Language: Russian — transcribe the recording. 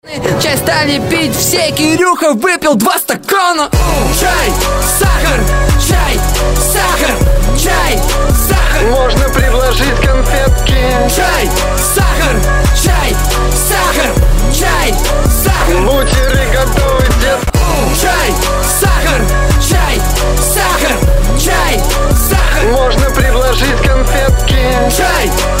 Чай стали пить все, Кирюха выпил 2 стакана. Чай, сахар, чай, сахар, чай, сахар. Можно предложить конфетки. Чай, сахар, чай, сахар, чай, сахар. Бутеры готовы, дед. Чай, сахар, чай, сахар, чай, сахар. Можно предложить конфетки. Чай,